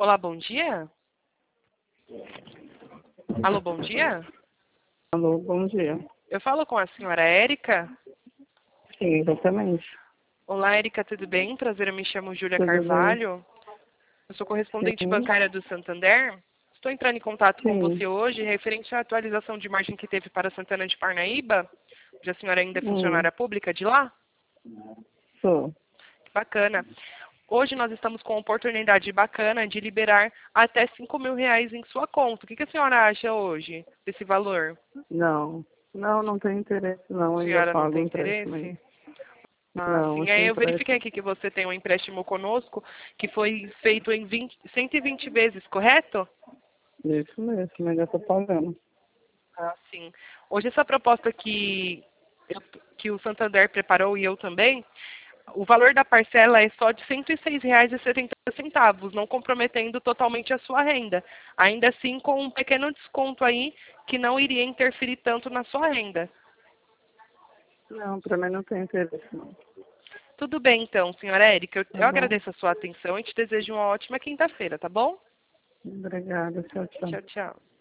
Olá, bom dia. Alô, bom dia. Alô, bom dia. Eu falo com a senhora Érica. Sim, exatamente. Olá, Érica, tudo bem? Prazer, eu me chamo Júlia Tudo bem? Carvalho. Eu sou correspondente Sim, bancária do Santander. Estou entrando em contato com sim. você hoje referente à atualização de margem que teve para Santana de Parnaíba. Já a senhora ainda é funcionária pública de lá? Sou. Que bacana. Hoje nós estamos com a oportunidade bacana de liberar até R$ 5.000 em sua conta. O que a senhora acha hoje desse valor? Não. Não, não tenho interesse, não. A Ainda senhora não pago o tem empréstimo aí. interesse? Ah, Não, sim. esse Aí eu empréstimo. verifiquei aqui que você tem um empréstimo conosco que foi feito em 120 vezes, correto? Isso mesmo, ainda estou pagando. Ah, sim. Hoje essa proposta que o Santander preparou e eu também, o valor da parcela é só de R$ 106,70, não comprometendo totalmente a sua renda. Ainda assim, com um pequeno desconto aí que não iria interferir tanto na sua renda. Não, para mim não tem interesse, não. Tudo bem, então, senhora Érica. Tá Eu bom? agradeço a sua atenção e te desejo uma ótima quinta-feira, tá bom? Obrigada, tchau, tchau. Tchau, tchau.